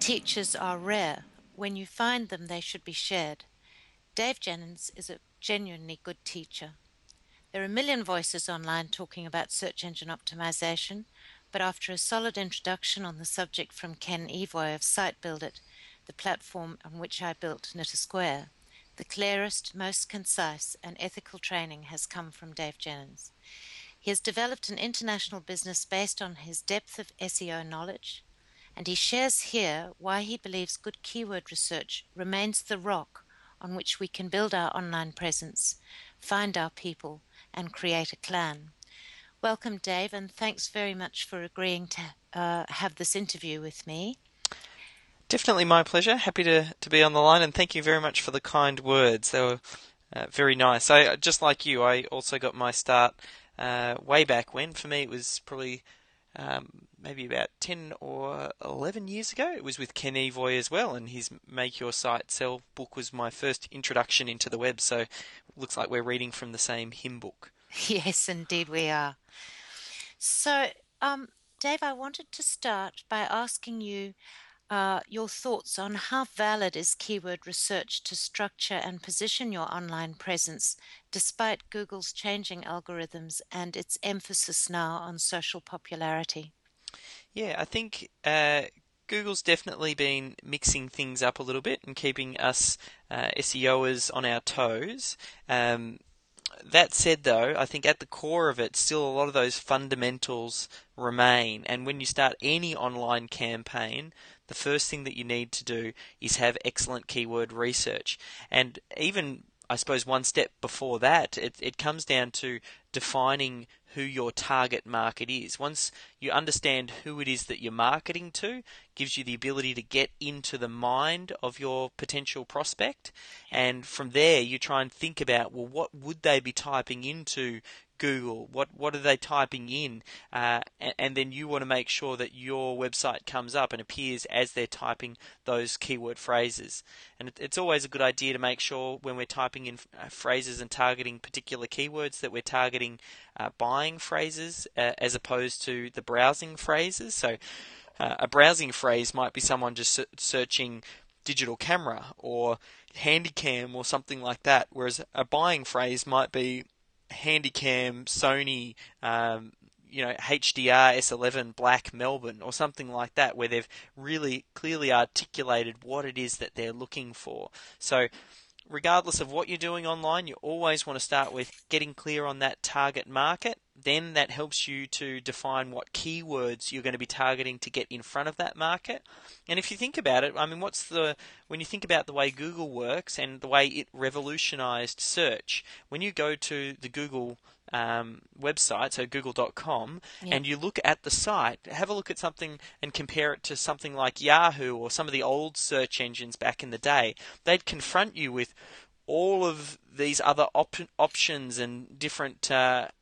teachers are rare. When you find them, they should be shared. Dave Jennings is a genuinely good teacher. There are a million voices online talking about search engine optimization, but after a solid introduction on the subject from Ken Evoy of SiteBuildIt, the platform on which I built Knit a Square, the clearest, most concise, and ethical training has come from Dave Jennings. He has developed an international business based on his depth of SEO knowledge, and he shares here why he believes good keyword research remains the rock on which we can build our online presence, find our people, and create a clan. Welcome, Dave, and thanks very much for agreeing to have this interview with me. Definitely my pleasure. Happy to be on the line, and thank you very much for the kind words. They were very nice. Just like you, I also got my start way back when. For me, it was probably maybe about 10 or 11 years ago. It was with Ken Evoy as well, and his Make Your Site Sell book was my first introduction into the web. So it looks like we're reading from the same hymn book. Yes, indeed we are. So, um, Dave, I wanted to start by asking you your thoughts on how valid is keyword research to structure and position your online presence, despite Google's changing algorithms and its emphasis now on social popularity. Yeah, I think Google's definitely been mixing things up a little bit and keeping us SEOers on our toes. That said, though, I think at the core of it, still a lot of those fundamentals remain. And when you start any online campaign, the first thing that you need to do is have excellent keyword research. And even, I suppose, one step before that, it comes down to defining who your target market is. Once you understand who it is that you're marketing to, gives you the ability to get into the mind of your potential prospect, and from there you try and think about, well, what would they be typing into Google? What are they typing in? And then you want to make sure that your website comes up and appears as they're typing those keyword phrases. And it's always a good idea to make sure when we're typing in phrases and targeting particular keywords that we're targeting buying phrases as opposed to the browsing phrases. So a browsing phrase might be someone just searching digital camera or handycam or something like that, whereas a buying phrase might be handycam Sony, HDR S11 Black Melbourne or something like that, where they've really clearly articulated what it is that they're looking for. So regardless of what you're doing online, you always want to start with getting clear on that target market. Then that helps you to define what keywords you're going to be targeting to get in front of that market. And if you think about it, I mean, when you think about the way Google works and the way it revolutionized search, when you go to the Google website, so google.com, Yeah. and you look at the site, have a look at something and compare it to something like Yahoo or some of the old search engines back in the day. They'd confront you with all of these other options and different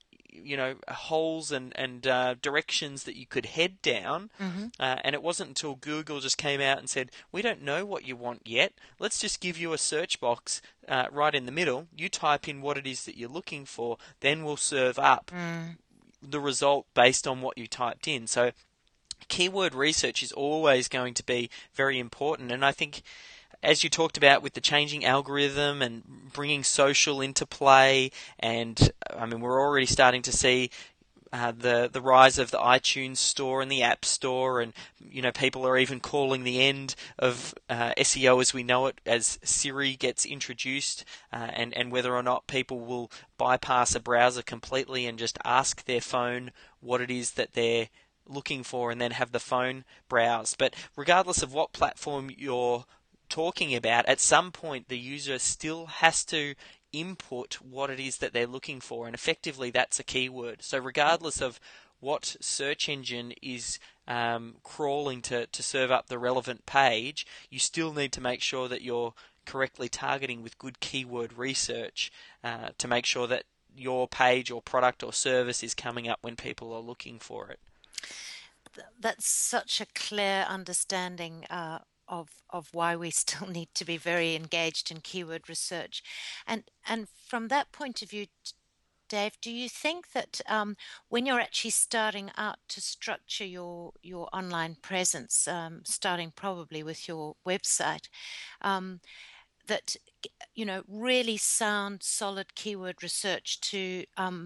holes and directions that you could head down. Mm-hmm. And it wasn't until Google just came out and said, we don't know what you want yet. Let's just give you a search box right in the middle. You type in what it is that you're looking for, then we'll serve up Mm. the result based on what you typed in. So keyword research is always going to be very important. And I think, as you talked about with the changing algorithm and bringing social into play, and I mean, we're already starting to see the rise of the iTunes store and the App Store, and people are even calling the end of SEO as we know it as Siri gets introduced, and whether or not people will bypass a browser completely and just ask their phone what it is that they're looking for and then have the phone browse. But regardless of what platform you're talking about, at some point the user still has to input what it is that they're looking for, and effectively that's a keyword. So regardless of what search engine is crawling to serve up the relevant page, you still need to make sure that you're correctly targeting with good keyword research to make sure that your page or product or service is coming up when people are looking for it. That's such a clear understanding of why we still need to be very engaged in keyword research, and from that point of view, Dave, do you think that when you're actually starting out to structure your online presence, starting probably with your website, um, that really sound, solid keyword research to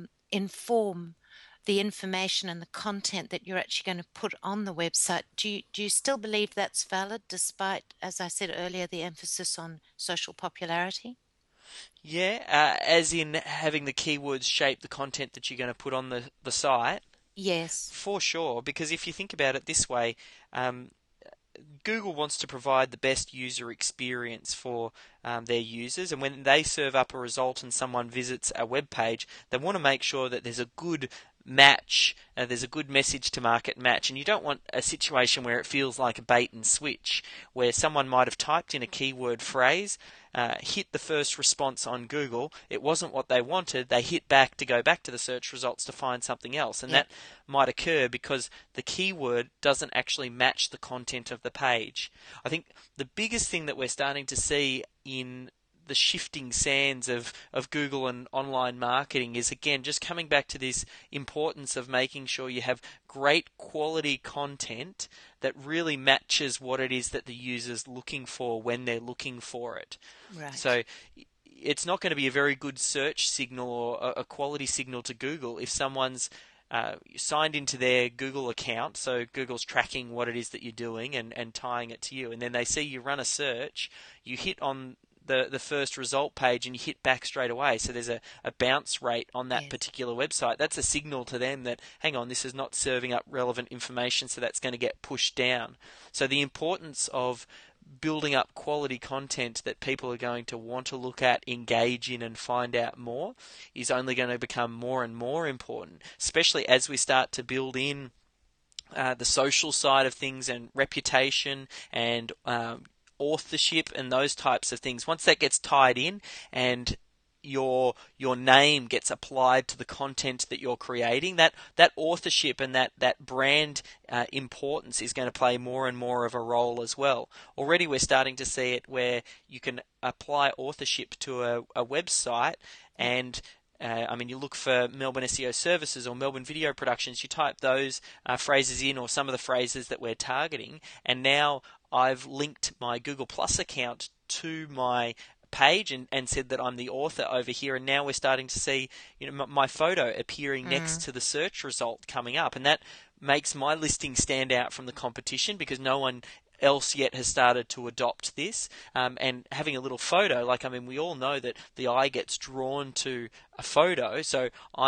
inform the information and the content that you're actually going to put on the website? Do you still believe that's valid, despite, as I said earlier, the emphasis on social popularity? Yeah, as in having the keywords shape the content that you're going to put on the site, Yes. for sure. Because if you think about it this way, um, Google wants to provide the best user experience for their users, and when they serve up a result and someone visits a web page, they want to make sure that there's a good match, there's a good message to market match, and you don't want a situation where it feels like a bait and switch, where someone might have typed in a keyword phrase, hit the first response on Google, it wasn't what they wanted, they hit back to go back to the search results to find something else, and Yep. that might occur because the keyword doesn't actually match the content of the page. I think the biggest thing that we're starting to see in the shifting sands of Google and online marketing is, again, just coming back to this importance of making sure you have great quality content that really matches what it is that the user's looking for when they're looking for it. Right. So it's not going to be a very good search signal or a quality signal to Google if someone's signed into their Google account, so Google's tracking what it is that you're doing and tying it to you, and then they see you run a search, you hit on the first result page and you hit back straight away. So there's a bounce rate on that Yes. particular website. That's a signal to them that, hang on, this is not serving up relevant information, so that's going to get pushed down. So the importance of building up quality content that people are going to want to look at, engage in, and find out more is only going to become more and more important, especially as we start to build in the social side of things and reputation and authorship and those types of things. Once that gets tied in and your name gets applied to the content that you're creating, that authorship and that brand importance is going to play more and more of a role as well. Already we're starting to see it where you can apply authorship to a website, Yep. and I mean, you look for Melbourne SEO Services or Melbourne Video Productions, you type those phrases in, or some of the phrases that we're targeting, and now I've linked my Google Plus account to my page and said that I'm the author over here, and now we're starting to see my photo appearing next Mm. to the search result coming up, and that makes my listing stand out from the competition because no one else yet has started to adopt this. And having a little photo, like, I mean, we all know that the eye gets drawn to a photo, so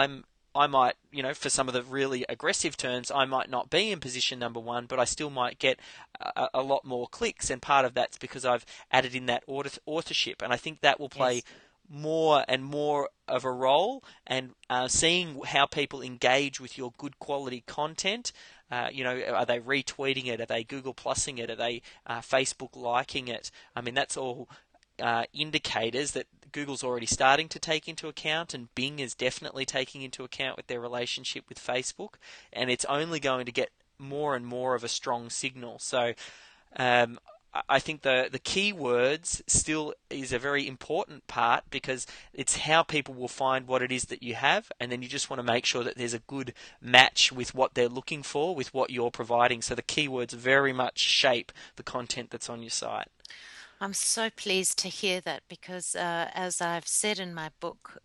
I might, for some of the really aggressive turns, I might not be in position number one, but I still might get a lot more clicks, and part of that's because I've added in that authorship, and I think that will play Yes. more and more of a role, and seeing how people engage with your good quality content. Are they retweeting it? Are they Google Plusing it? Are they Facebook liking it? I mean, that's all indicators that Google's already starting to take into account, and Bing is definitely taking into account with their relationship with Facebook, and it's only going to get more and more of a strong signal. So um, I think the keywords still is a very important part because it's how people will find what it is that you have, and then you just want to make sure that there's a good match with what they're looking for, with what you're providing. So the keywords very much shape the content that's on your site. I'm so pleased to hear that because, as I've said in my book,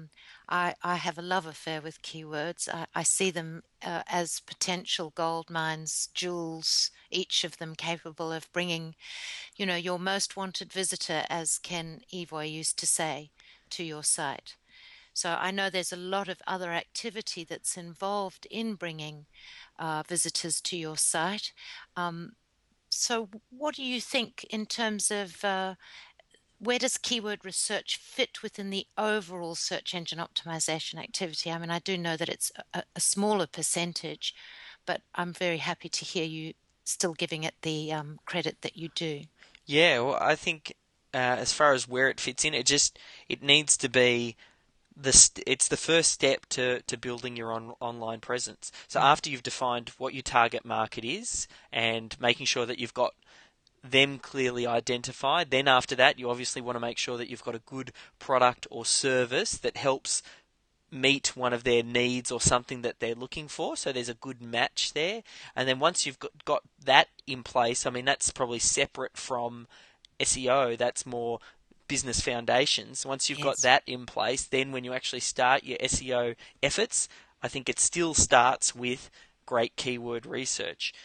I have a love affair with keywords. I see them as potential gold mines, jewels, each of them capable of bringing, your most wanted visitor, as Ken Evoy used to say, to your site. So I know there's a lot of other activity that's involved in bringing visitors to your site. Um, so, what do you think in terms of where does keyword research fit within the overall search engine optimization activity? I mean, I do know that it's a smaller percentage, but I'm very happy to hear you still giving it the credit that you do. Yeah, well, I think as far as where it fits in, it needs to be it's the first step to building your online presence. So Mm. after you've defined what your target market is and making sure that you've got them clearly identified, then after that you obviously want to make sure that you've got a good product or service that helps meet one of their needs or something that they're looking for. So there's a good match there. And then once you've got that in place, I mean, that's probably separate from SEO. That's more business foundations. Once you've got Yes. that in place, then when you actually start your SEO efforts, I think it still starts with great keyword research.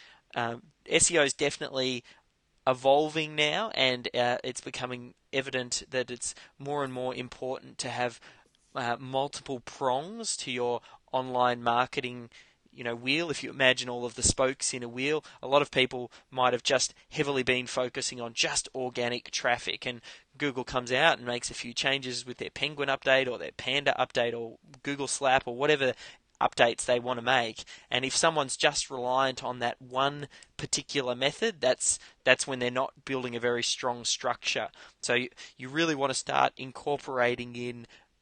SEO is definitely evolving now, and it's becoming evident that it's more and more important to have multiple prongs to your online marketing wheel. If you imagine all of the spokes in a wheel, a lot of people might have just heavily been focusing on just organic traffic, and Google comes out and makes a few changes with their Penguin update or their Panda update or Google Slap or whatever updates they want to make. And if someone's just reliant on that one particular method, that's when they're not building a very strong structure. So you really want to start incorporating in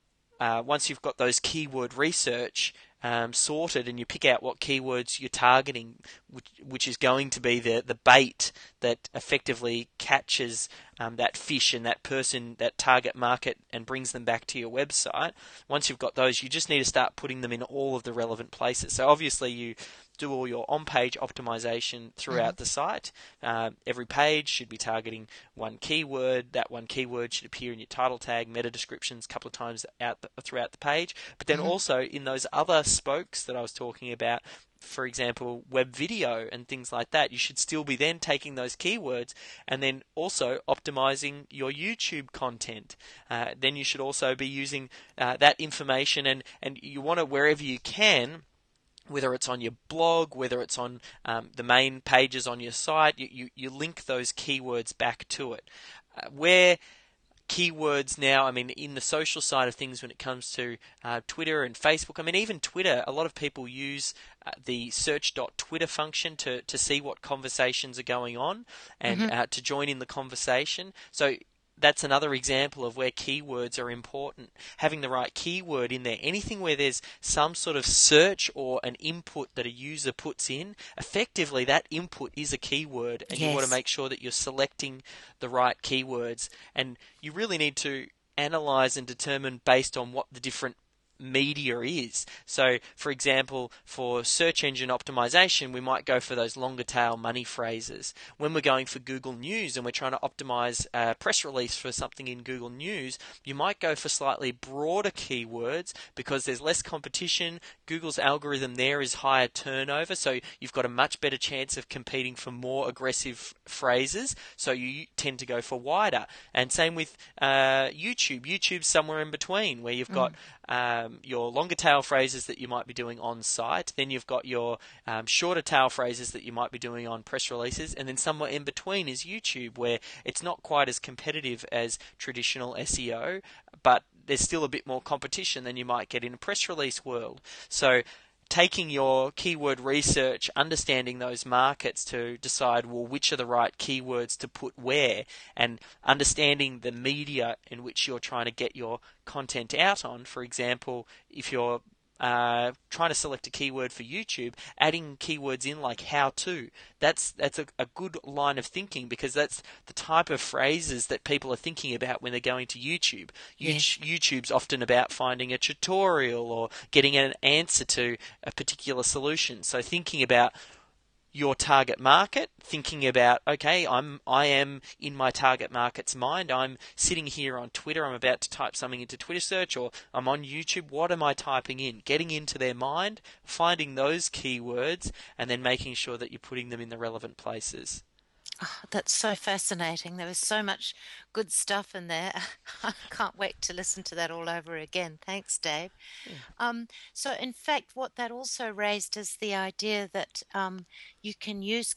once you've got those keyword research sorted, and you pick out what keywords you're targeting, which is going to be the bait that effectively catches that fish and that person, that target market, and brings them back to your website. Once you've got those, you just need to start putting them in all of the relevant places. So obviously you do all your on-page optimization Hmm. throughout the site. Every page should be targeting one keyword. That one keyword should appear in your title tag, meta descriptions a couple of times throughout the page. But then Hmm. also in those other spokes that I was talking about, for example, web video and things like that, you should still be then taking those keywords and then also optimizing your YouTube content. Then you should also be using that information, and you want to, wherever you can, whether it's on your blog, whether it's on the main pages on your site, you link those keywords back to it. Where keywords now, I mean, in the social side of things, when it comes to Twitter and Facebook, I mean, even Twitter, a lot of people use the search.twitter function to see what conversations are going on and Hmm. to join in the conversation. So that's another example of where keywords are important. Having the right keyword in there, anything where there's some sort of search or an input that a user puts in, effectively that input is a keyword, and you want to Yes. make sure that you're selecting the right keywords. And you really need to analyze and determine based on what the different media is. So, for example, for search engine optimization, we might go for those longer tail money phrases. When we're going for Google News and we're trying to optimize a press release for something in Google News, you might go for slightly broader keywords because there's less competition. Google's algorithm there is higher turnover, so you've got a much better chance of competing for more aggressive phrases, so you tend to go for wider. And same with YouTube. YouTube's somewhere in between, where you've got Mm. your longer tail phrases that you might be doing on site. Then you've got your shorter tail phrases that you might be doing on press releases. And then somewhere in between is YouTube, where it's not quite as competitive as traditional SEO, but there's still a bit more competition than you might get in a press release world. So taking your keyword research, understanding those markets to decide, well, which are the right keywords to put where, and understanding the media in which you're trying to get your content out on. For example, if you're trying to select a keyword for YouTube, adding keywords in like how to, that's a good line of thinking, because that's the type of phrases that people are thinking about when they're going to YouTube. Yes. YouTube's often about finding a tutorial or getting an answer to a particular solution. So thinking about your target market, thinking about, okay, I am in my target market's mind. I'm sitting here on Twitter. I'm about to type something into Twitter search, or I'm on YouTube. What am I typing in? Getting into their mind, finding those keywords, and then making sure that you're putting them in the relevant places. Oh, that's so fascinating. There was so much good stuff in there. I can't wait to listen to that all over again. Thanks, Dave. Yeah. So, in fact, what that also raised is the idea that you can use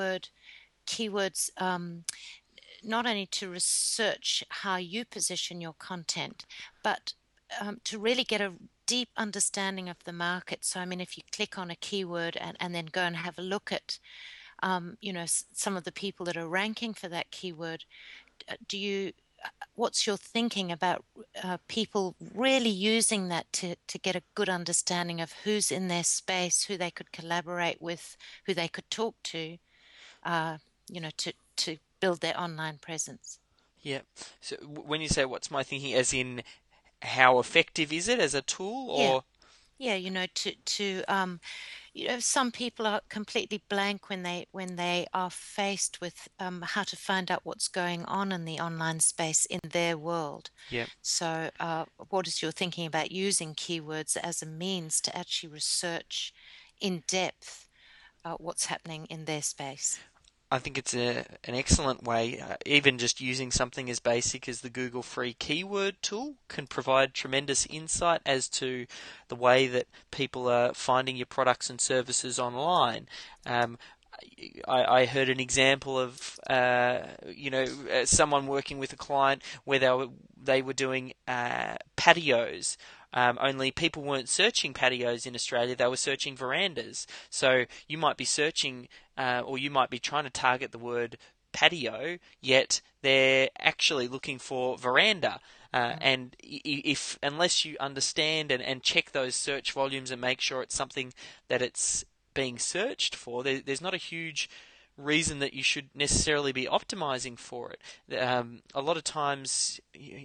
keywords not only to research how you position your content, but to really get a deep understanding of the market. So, I mean, if you click on a keyword and then go and have a look at some of the people that are ranking for that keyword, do you what's your thinking about people really using that to get a good understanding of who's in their space, who they could collaborate with, who they could talk to, uh, to build their online presence? Yeah. So when you say what's my thinking, as in how effective is it as a tool, Yeah. or Yeah, some people are completely blank when they are faced with how to find out what's going on in the online space in their world. yeah. So, what is your thinking about using keywords as a means to actually research in depth what's happening in their space? I think it's an excellent way. Even just using something as basic as the Google free keyword tool can provide tremendous insight as to the way that people are finding your products and services online. Um, I heard an example of someone working with a client where they were doing patios. Only people weren't searching patios in Australia; they were searching verandas. So you might be searching, or you might be trying to target the word patio, yet they're actually looking for veranda. And if unless you understand and check those search volumes and make sure it's something that it's being searched for, there's not a huge reason that you should necessarily be optimizing for it. A lot of times,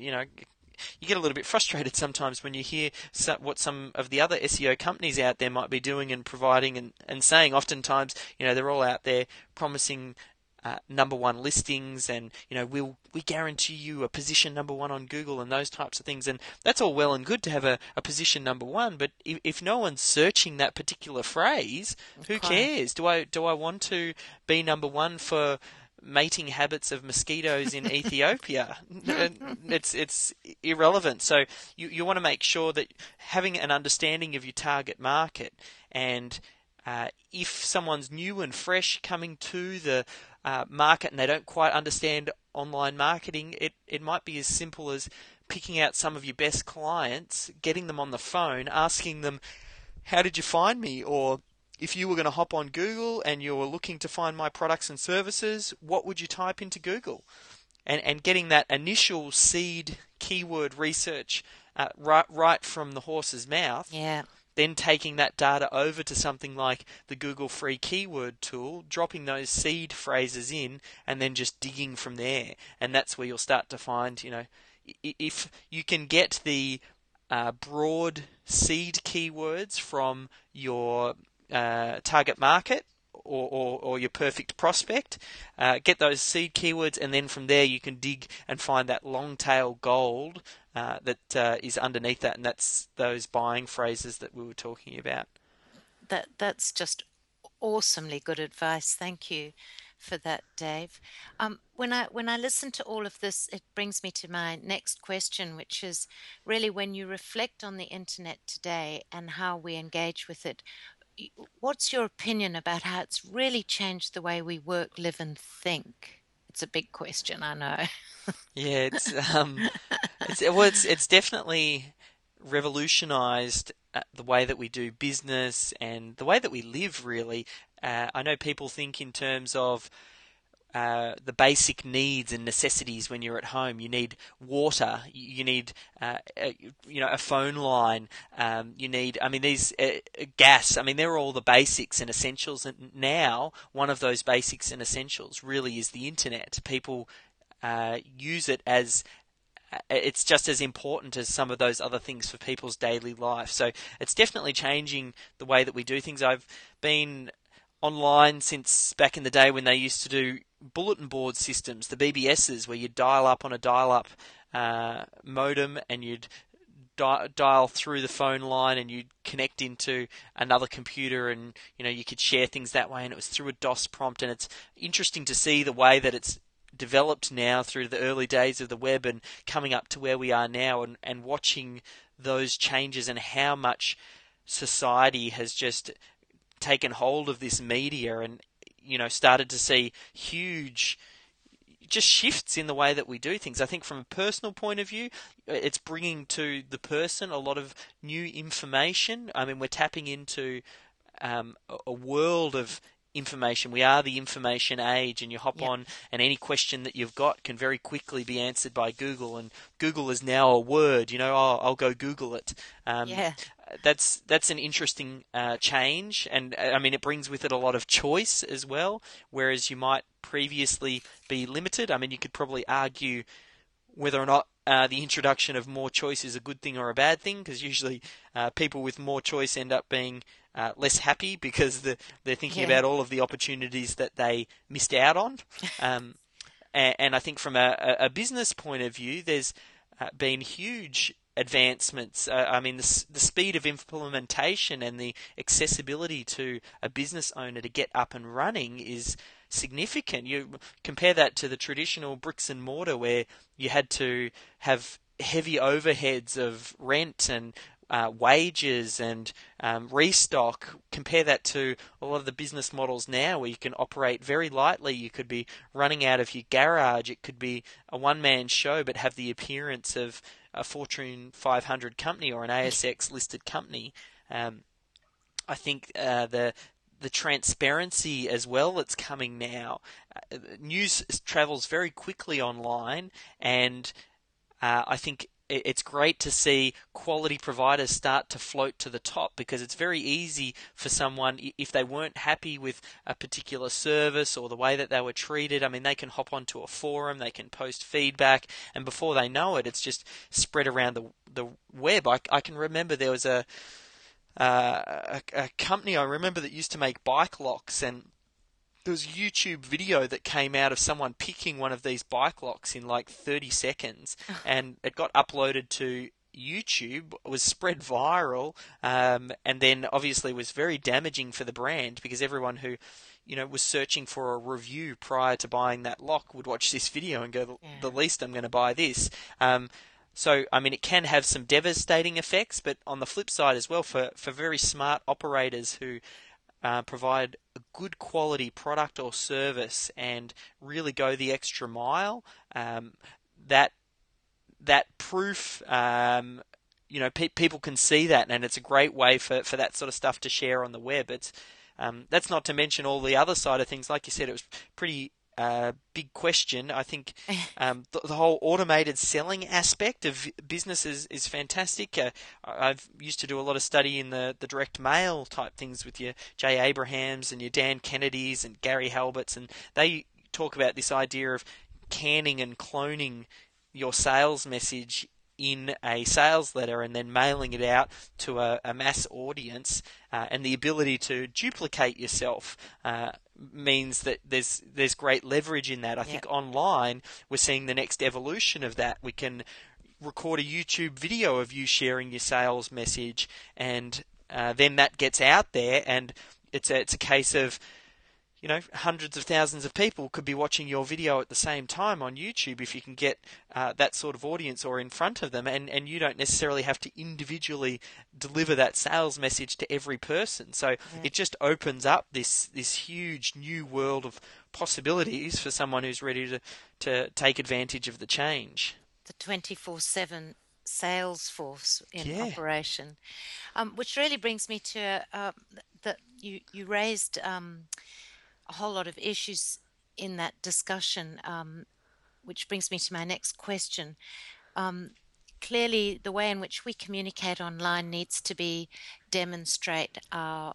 you get a little bit frustrated sometimes when you hear what some of the other SEO companies out there might be doing and providing and saying. Oftentimes, they're all out there promising number one listings, and we guarantee you a position number one on Google and those types of things. And that's all well and good to have a position number one, but if no one's searching that particular phrase, who Quite. cares? Do I want to be number one for mating habits of mosquitoes in Ethiopia? It's irrelevant. So you want to make sure that having an understanding of your target market, and if someone's new and fresh coming to the market and they don't quite understand online marketing, it might be as simple as picking out some of your best clients, getting them on the phone, asking them, how did you find me? Or if you were going to hop on Google and you were looking to find my products and services, what would you type into Google? And getting that initial seed keyword research right from the horse's mouth, Yeah. then taking that data over to something like the Google free keyword tool, dropping those seed phrases in, and then just digging from there. And that's where you'll start to find, if you can get the broad seed keywords from your target market, or your perfect prospect, get those seed keywords, and then from there you can dig and find that long tail gold that is underneath that, and that's those buying phrases that we were talking about. That's just awesomely good advice. Thank you for that, Dave. When I listen to all of this, it brings me to my next question, which is really when you reflect on the internet today and how we engage with it, what's your opinion about how it's really changed the way we work, live, and think? It's a big question, I know. Yeah, it's definitely revolutionized the way that we do business and the way that we live. Really, I know people think in terms of the basic needs and necessities when you're at home. You need water. You need a phone line. You need, I mean, these gas. I mean, they're all the basics and essentials. And now, one of those basics and essentials really is the internet. People use it as it's just as important as some of those other things for people's daily life. So it's definitely changing the way that we do things. I've been online since back in the day when they used to do bulletin board systems, the BBSs, where you'd dial up on a dial-up modem, and you'd dial through the phone line, and you'd connect into another computer, and you could share things that way, and it was through a DOS prompt. And it's interesting to see the way that it's developed now through the early days of the web and coming up to where we are now, and watching those changes and how much society has just taken hold of this media, and started to see huge just shifts in the way that we do things. I think from a personal point of view, it's bringing to the person a lot of new information. I mean, we're tapping into a world of information. We are the information age, and you hop Yep. on, and any question that you've got can very quickly be answered by Google. And Google is now a word. I'll go Google it. Yeah. That's an interesting change, and I mean it brings with it a lot of choice as well. Whereas you might previously be limited. I mean, you could probably argue whether or not the introduction of more choice is a good thing or a bad thing, because usually people with more choice end up being less happy because they're thinking Yeah. about all of the opportunities that they missed out on. And I think from a business point of view, there's been huge advancements. I mean, the speed of implementation and the accessibility to a business owner to get up and running is significant. You compare that to the traditional bricks and mortar where you had to have heavy overheads of rent and wages and restock. Compare that to a lot of the business models now where you can operate very lightly. You could be running out of your garage. It could be a one-man show but have the appearance of a Fortune 500 company or an ASX listed company. I think the transparency as well that's coming now. News travels very quickly online, and I think it's great to see quality providers start to float to the top, because it's very easy for someone, if they weren't happy with a particular service or the way that they were treated, I mean, they can hop onto a forum, they can post feedback, and before they know it, it's just spread around the web. I can remember there was a company I remember that used to make bike locks, and there was a YouTube video that came out of someone picking one of these bike locks in like 30 seconds, and it got uploaded to YouTube, was spread viral, and then obviously was very damaging for the brand, because everyone who was searching for a review prior to buying that lock would watch this video and go, the least I'm going to buy this. So, I mean, it can have some devastating effects, but on the flip side as well, for very smart operators who provide a good quality product or service and really go the extra mile, that proof, people can see that, and it's a great way for that sort of stuff to share on the web. It's that's not to mention all the other side of things. Like you said, it was pretty big question. I think the whole automated selling aspect of business is fantastic. I've used to do a lot of study in the direct mail type things with your Jay Abrahams and your Dan Kennedys and Gary Halberts, and they talk about this idea of canning and cloning your sales message in a sales letter and then mailing it out to a mass audience, and the ability to duplicate yourself means that there's great leverage in that. I think online we're seeing the next evolution of that. We can record a YouTube video of you sharing your sales message, and then that gets out there, and it's a case of hundreds of thousands of people could be watching your video at the same time on YouTube if you can get that sort of audience or in front of them, and you don't necessarily have to individually deliver that sales message to every person. So it just opens up this huge new world of possibilities for someone who's ready to take advantage of the change. The 24/7 sales force in operation, which really brings me to that you raised a whole lot of issues in that discussion, which brings me to my next question. Clearly, the way in which we communicate online needs to demonstrate our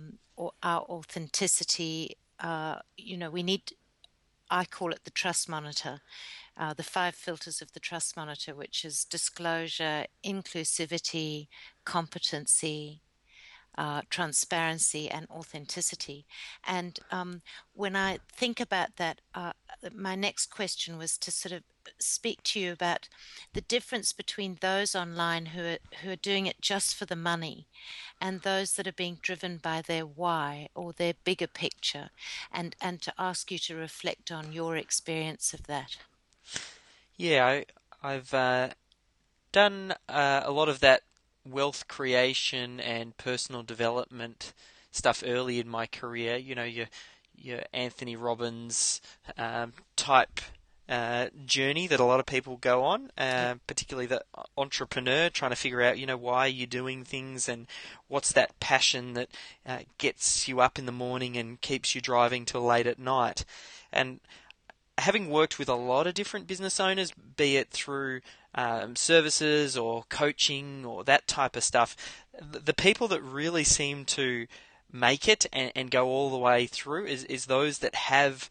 authenticity. We need, I call it the trust monitor, the 5 filters of the trust monitor, which is disclosure, inclusivity, competency, transparency, and authenticity. And when I think about that, my next question was to sort of speak to you about the difference between those online who are doing it just for the money, and those that are being driven by their why or their bigger picture, and to ask you to reflect on your experience of that. Yeah, I've done a lot of that wealth creation and personal development stuff early in my career. Your Anthony Robbins type journey that a lot of people go on, particularly the entrepreneur trying to figure out, why you're doing things and what's that passion that gets you up in the morning and keeps you driving till late at night. And having worked with a lot of different business owners, be it through services or coaching or that type of stuff, the people that really seem to make it and go all the way through is those that have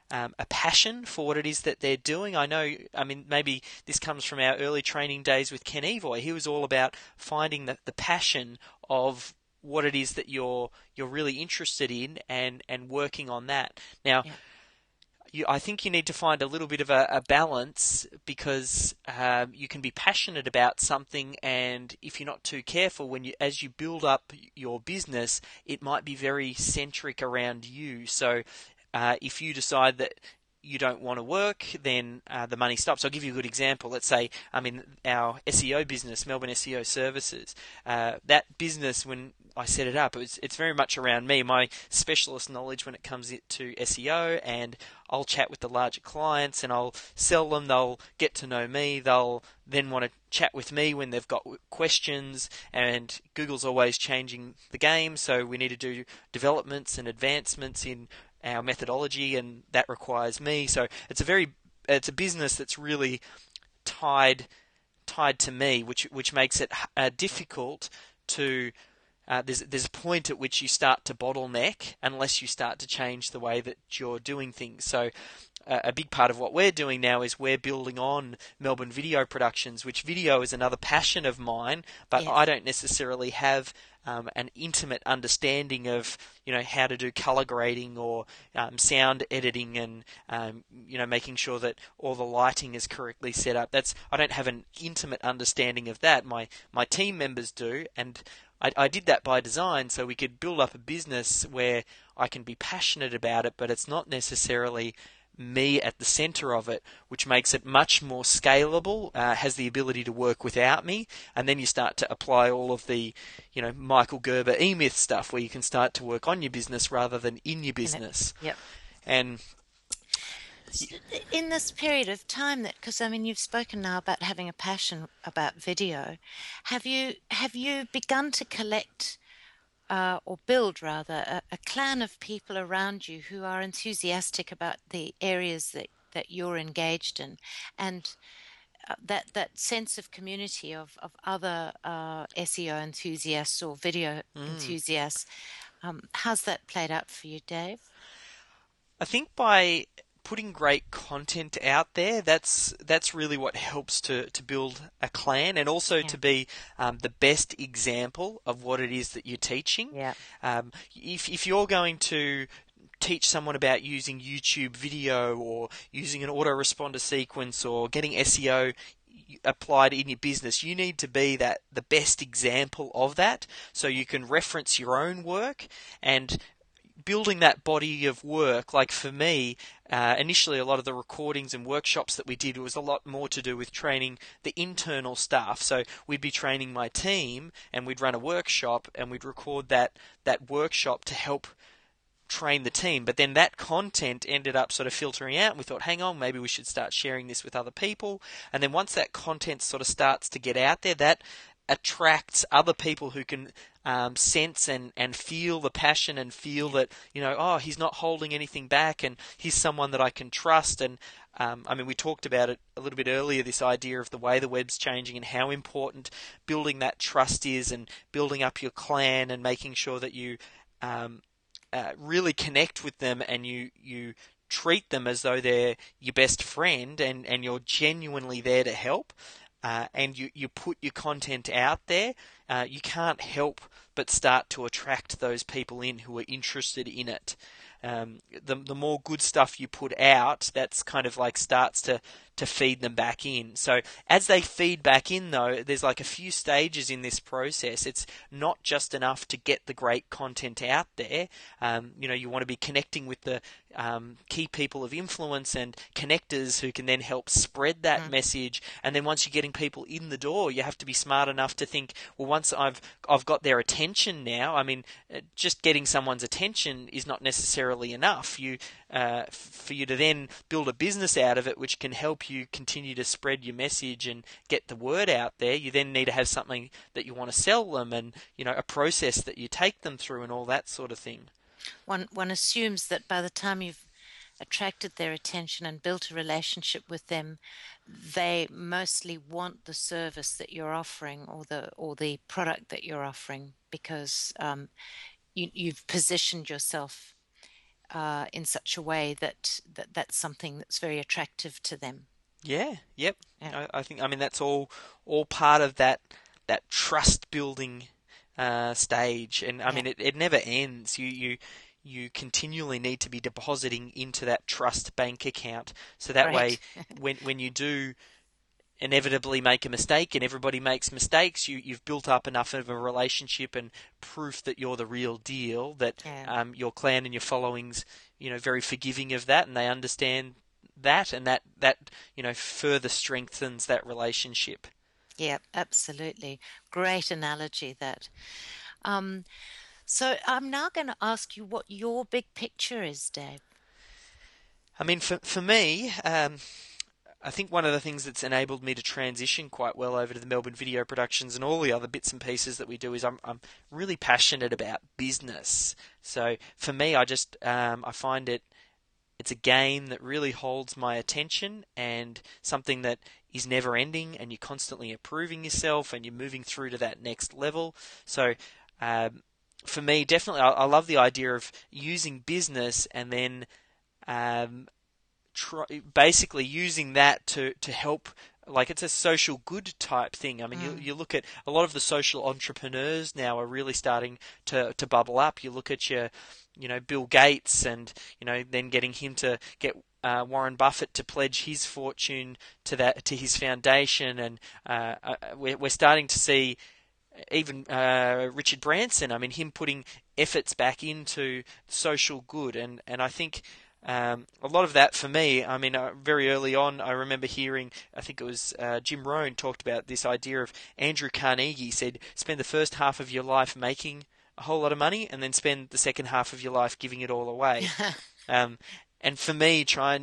a passion for what it is that they're doing. I know, I mean, maybe this comes from our early training days with Ken Evoy. He was all about finding the passion of what it is that you're really interested in and working on that. Now, Yeah. I think you need to find a little bit of a balance because you can be passionate about something, and if you're not too careful, as you build up your business, it might be very centric around you. So, if you decide that you don't want to work, then the money stops. I'll give you a good example. Let's say, I mean, our SEO business, Melbourne SEO Services, that business, when I set it up, it's very much around me, my specialist knowledge when it comes to SEO, and I'll chat with the larger clients and I'll sell them. They'll get to know me. They'll then want to chat with me when they've got questions, and Google's always changing the game, so we need to do developments and advancements in our methodology, and that requires me. So it's a business that's really tied to me, which makes it difficult to. There's a point at which you start to bottleneck unless you start to change the way that you're doing things. So a big part of what we're doing now is we're building on Melbourne Video Productions, which video is another passion of mine, but I Yes. don't necessarily have an intimate understanding of how to do color grading or sound editing and making sure that all the lighting is correctly set up. I don't have an intimate understanding of that. My team members do, and I did that by design so we could build up a business where I can be passionate about it, but it's not necessarily me at the center of it, which makes it much more scalable, has the ability to work without me, and then you start to apply all of the, Michael Gerber E-Myth stuff where you can start to work on your business rather than in your In it. business. Yep. And In this period of time, that because I mean you've spoken now about having a passion about video, have you begun to collect or build rather a clan of people around you who are enthusiastic about the areas that you're engaged in, and that sense of community of other SEO enthusiasts or video mm, enthusiasts? How's that played out for you, Dave? I think by putting great content out there, that's really what helps to build a clan, and also Yeah. to be the best example of what it is that you're teaching. Yeah. If you're going to teach someone about using YouTube video or using an autoresponder sequence or getting SEO applied in your business, you need to be the best example of that, so you can reference your own work and building that body of work. Like for me, initially a lot of the recordings and workshops that we did was a lot more to do with training the internal staff. So we'd be training my team and we'd run a workshop and we'd record that workshop to help train the team. But then that content ended up sort of filtering out, and we thought, hang on, maybe we should start sharing this with other people. And then once that content sort of starts to get out there, that attracts other people who can sense and feel the passion and feel Yeah. that, oh, he's not holding anything back and he's someone that I can trust. And I mean, we talked about it a little bit earlier, this idea of the way the web's changing and how important building that trust is, and building up your clan and making sure that you um, really connect with them, and you treat them as though they're your best friend, and you're genuinely there to help, and you put your content out there. You can't help but start to attract those people in who are interested in it. The more good stuff you put out, that's kind of like starts to feed them back in. So as they feed back in, though, there's like a few stages in this process. It's not just enough to get the great content out there. You want to be connecting with the key people of influence and connectors who can then help spread that Mm. message. And then once you're getting people in the door, you have to be smart enough to think, well, once I've got their attention now. I mean, just getting someone's attention is not necessarily enough. For you to then build a business out of it, which can help you continue to spread your message and get the word out there, you then need to have something that you want to sell them, and a process that you take them through, and all that sort of thing. One assumes that by the time you've attracted their attention and built a relationship with them, they mostly want the service that you're offering, or the product that you're offering, because you've positioned yourself in such a way that that's something that's very attractive to them. Yeah, yep. Yeah, I think, I mean, that's all part of that trust building stage, and I yeah, mean, it never ends. You continually need to be depositing into that trust bank account, so that way, great. when you do inevitably make a mistake, and everybody makes mistakes, you've built up enough of a relationship and proof that you're the real deal, that Yeah, your clan and your followings, very forgiving of that, and they understand that, and that further strengthens that relationship. yeah, absolutely. Great analogy that. Um, so I'm now going to ask you what your big picture is, Dave. I mean, for me, I think one of the things that's enabled me to transition quite well over to the Melbourne Video Productions and all the other bits and pieces that we do is I'm really passionate about business. So for me, I find it's a game that really holds my attention, and something that is never ending, and you're constantly improving yourself and you're moving through to that next level. So um, for me, definitely, I love the idea of using business and then um, basically using that to help. Like, it's a social good type thing. I mean, Mm. you look at a lot of the social entrepreneurs now are really starting to bubble up. You look at Bill Gates, and then getting him to get Warren Buffett to pledge his fortune to his foundation, and we're starting to see even Richard Branson. I mean, him putting efforts back into social good, and I think. A lot of that for me, I mean, very early on, I remember hearing, I think it was Jim Rohn talked about this idea of Andrew Carnegie said, spend the first half of your life making a whole lot of money, and then spend the second half of your life giving it all away. Um, and for me,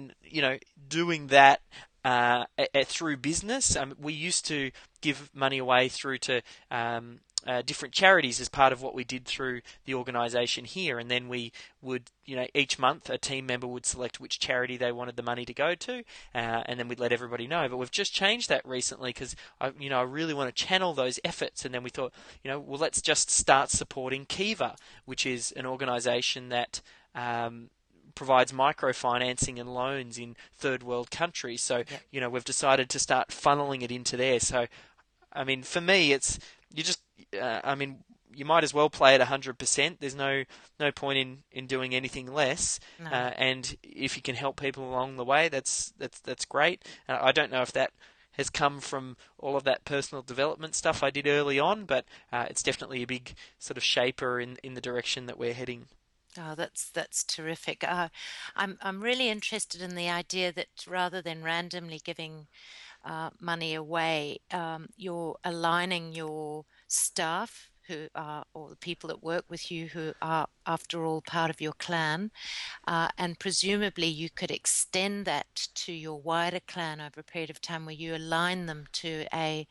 doing that through business, we used to give money away through to different charities as part of what we did through the organisation here, and then we would, each month a team member would select which charity they wanted the money to go to, and then we'd let everybody know. But we've just changed that recently because I really want to channel those efforts, and then we thought, well, let's just start supporting Kiva, which is an organisation that provides microfinancing and loans in third world countries. So, Yep. we've decided to start funneling it into there. So, I mean, for me, it's you just, I mean, you might as well play at 100%. There's no point in doing anything less. No. And if you can help people along the way, that's great. I don't know if that has come from all of that personal development stuff I did early on, but it's definitely a big sort of shaper in the direction that we're heading. Oh, that's terrific. I'm really interested in the idea that rather than randomly giving money away, you're aligning your staff who are, or the people that work with you who are, after all, part of your clan, and presumably you could extend that to your wider clan over a period of time where you align them to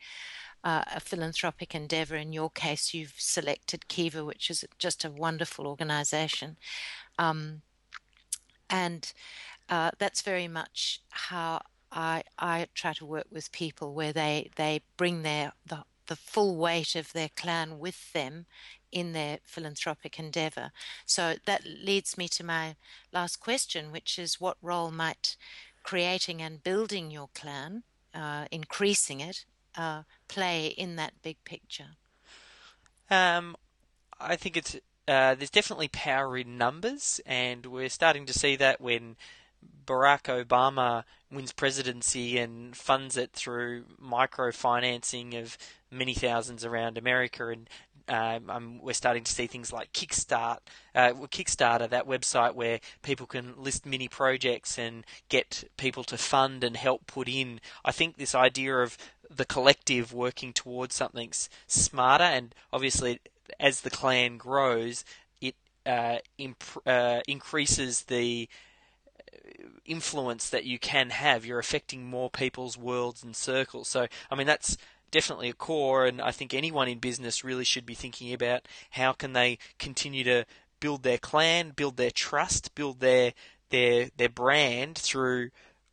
a philanthropic endeavor. In your case, you've selected Kiva, which is just a wonderful organization. Um, and that's very much how I try to work with people, where they bring the full weight of their clan with them in their philanthropic endeavor. So that leads me to my last question, which is what role might creating and building your clan, increasing it, play in that big picture? Um, I think there's definitely power in numbers, and we're starting to see that when Barack Obama wins presidency and funds it through microfinancing of many thousands around America, and we're starting to see things like Kickstarter, that website where people can list mini projects and get people to fund and help put in. I think this idea of the collective working towards something smarter, and obviously as the clan grows, it increases the influence that you can have. You're affecting more people's worlds and circles. So, I mean, that's definitely a core, and I think anyone in business really should be thinking about how can they continue to build their clan, build their trust, build their brand through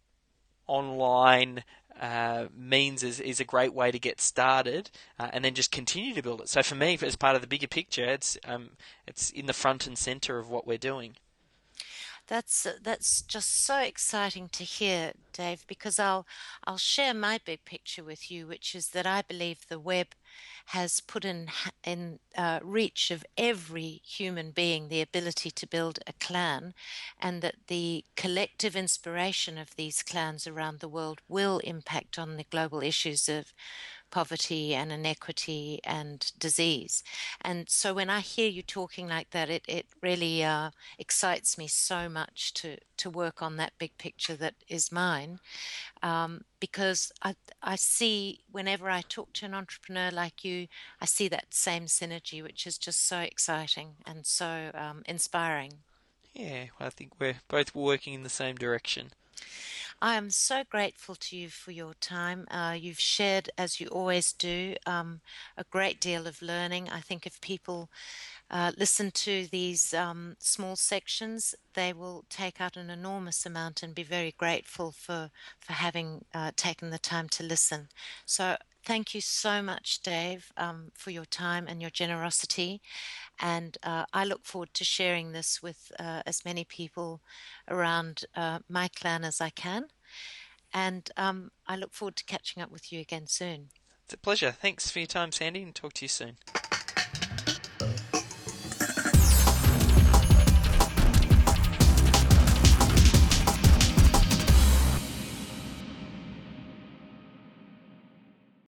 online means is a great way to get started, and then just continue to build it. So for me, as part of the bigger picture, it's in the front and center of what we're doing. That's just so exciting to hear, Dave, because I'll share my big picture with you, which is that I believe the web has put in reach of every human being the ability to build a clan, and that the collective inspiration of these clans around the world will impact on the global issues of poverty and inequity and disease. And so when I hear you talking like that, it really excites me so much to work on that big picture that is mine. Because I see whenever I talk to an entrepreneur like you, I see that same synergy, which is just so exciting and so inspiring. Yeah, well, I think we're both working in the same direction. I am so grateful to you for your time. You've shared, as you always do, a great deal of learning. I think if people listen to these small sections, they will take out an enormous amount and be very grateful for having taken the time to listen. So thank you so much, Dave, for your time and your generosity. And I look forward to sharing this with as many people around my clan as I can. And I look forward to catching up with you again soon. It's a pleasure. Thanks for your time, Sandy, and talk to you soon.